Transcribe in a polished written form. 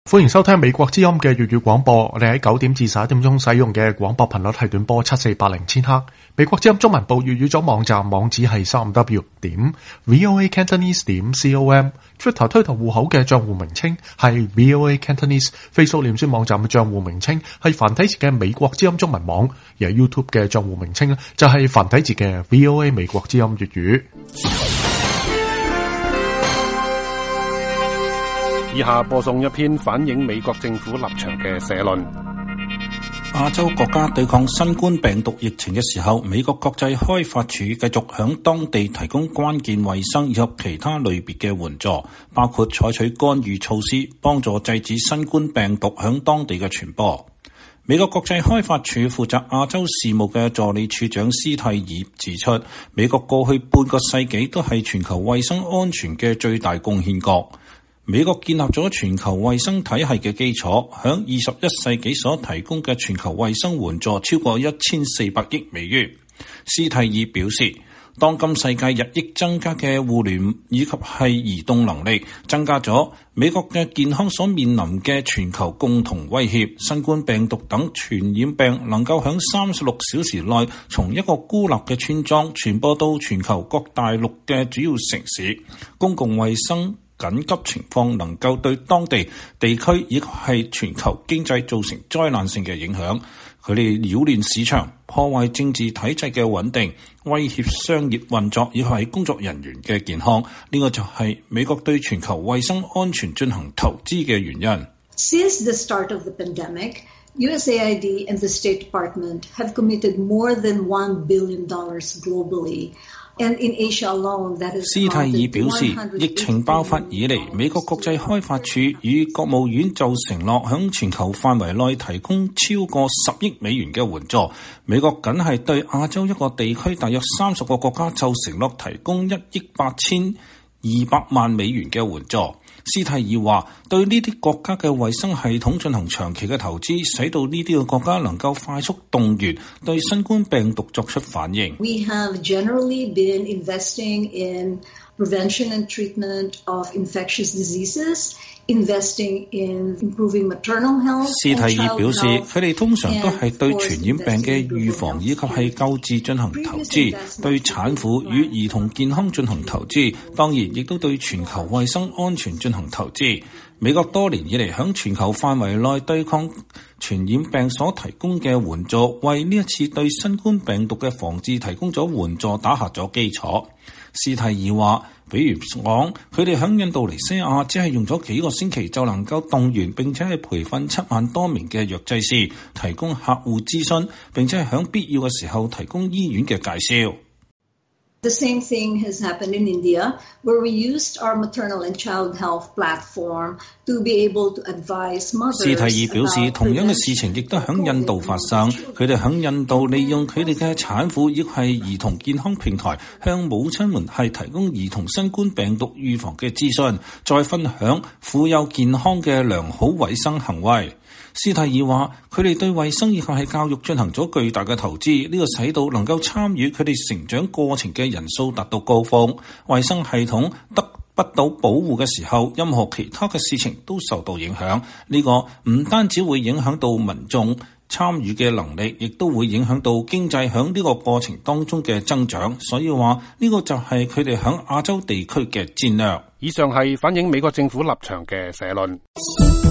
歡迎收聽美國之音嘅粵語廣播。我哋喺9點至11點鐘使用嘅廣播頻率係短波7480千赫。美國之音中文部粵語組網站網址係 3w.voacantonese.com。Twitter 推特戶口嘅賬戶名稱係 VOA Cantonese。Facebook 臉書網站嘅賬戶名稱係繁體字嘅美國之音中文網。而 YouTube 嘅賬戶名稱就係繁體字嘅 VOA 美國之音粵語。 以下播送一篇反映美國政府立場嘅社論。 亞洲國家對抗新冠病毒疫情嘅時候，美國國際開發署繼續響當地提供關鍵衛生以及其他類別嘅援助，包括採取干預措施，幫助制止新冠病毒響當地嘅傳播。美國國際開發署負責亞洲事務嘅助理處長斯蒂爾指出，美國過去半個世紀都係全球衛生安全嘅最大貢獻國。美國建立咗全球衛生體系嘅基礎，響21世紀所提供嘅全球衛生援助超過1400億美元。斯蒂爾表示，當今世界日益增加嘅互聯以及係移動能力，增加咗美國嘅健康所面臨嘅全球共同威脅。新冠病毒等傳染病能夠響36小時內從一個孤立嘅村莊傳播到全球各大陸嘅主要城市。公共衛生緊急情況能夠對當地地區以及係全球經濟造成災難性嘅影響，佢哋擾亂市場，破壞政治體制嘅穩定，威脅商業運作以及係工作人員嘅健康。呢個就係美國對全球衛生安全進行投資嘅原因。 Since the start of the pandemic, USAID and the State Department have committed more than $1 billion globally.And in Asia alone, that is 斯蒂爾表示，疫情爆發以嚟，美國國際開發署與國務院就承諾響全球範圍內提供超過10億美元嘅援助。美國僅係對亞洲一個地區大約30個國家就承諾提供1億8200萬美元嘅援助。斯蒂爾話，對呢啲國家嘅衛生系統進行長期嘅投資，使到呢啲嘅國家能夠快速動員對新冠病毒作出反應。 We have generally been investing in prevention and treatment of infectious diseases, investing in improving maternal health. 斯蒂爾表示，佢哋通常都係對傳染病嘅預防以及係救治進行投資，對產婦與兒童健康進行投資，當然亦都對全球衛生安全進行投資。美國多年以嚟響全球範圍內對抗傳染病所提供嘅援助，為呢一次對新冠病毒嘅防治提供咗援助打下咗基礎。斯蒂爾話，比如講，佢哋響印度尼西亞只係用咗幾個星期就能夠動員並且係培訓7萬多名嘅藥劑師，提供客戶諮詢，並且係響必要嘅時候提供醫院嘅介紹。 The same thing has happened in India, where we used our maternal and child health platform to be able to advise mothers. 斯蒂爾表示，同樣嘅事情亦都喺印度發生。佢哋喺印度利用佢哋嘅產婦亦係兒童健康平台，向母親們係提供兒童新冠病毒預防嘅資訊，再分享婦幼健康嘅良好衛生行為。斯蒂爾話，佢哋對衛生以及係教育進行咗巨大嘅投資，呢個使到能夠參與佢哋成長過程嘅人數達到高峰。衛生系統得不到保護嘅時候，任何其他嘅事情都受到影響。呢個唔單止會影響到民眾參與嘅能力，亦都會影響到經濟響呢個過程當中嘅增長。所以話呢個就係佢哋響亞洲地區嘅戰略。 以上係反映美國政府立場嘅社論。